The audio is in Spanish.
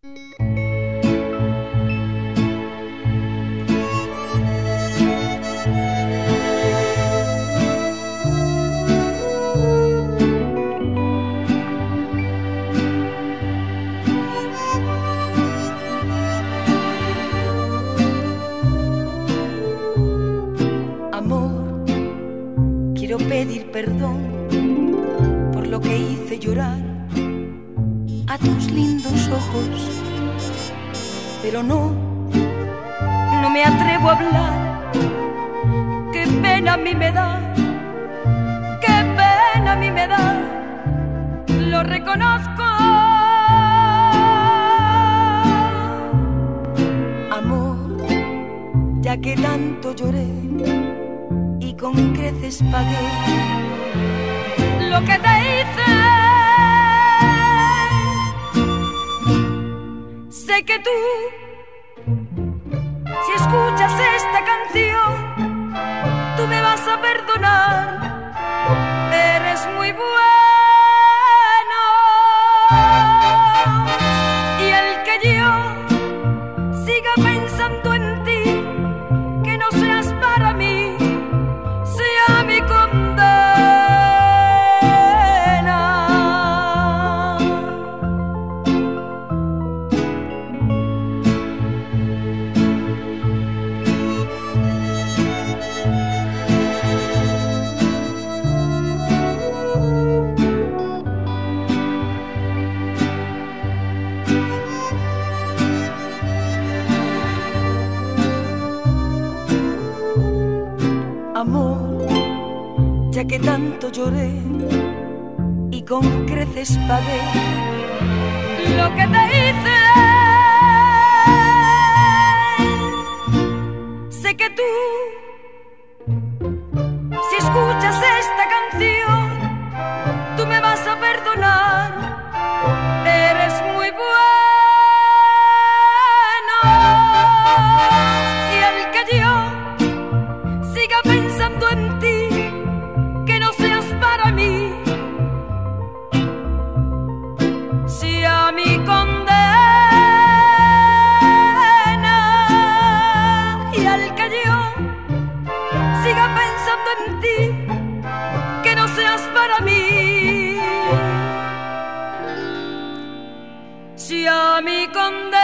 Amor, quiero pedir perdón por lo que hice llorar a tus lindos ojos, pero no me atrevo a hablar. Qué pena a mí me da, qué pena a mí me da, lo reconozco. Amor, ya que tanto lloré y con creces pagué lo que te hice, sé que tú, si escuchas esta canción, tú me vas a perdonar. Eres muy bueno, y el que yo siga pensando en ti, que no seas para mí, sea mi condena. Amor, ya que tanto lloré y con creces pagué lo que te hice, sé que tú, si escuchas esta canción, tú me vas a perdonar. Eres muy bueno, y el que yo siga pensando en ti, que no seas para mí, sea mi condena. Y al que yo siga pensando en ti, que no seas para mí, sea mi condena.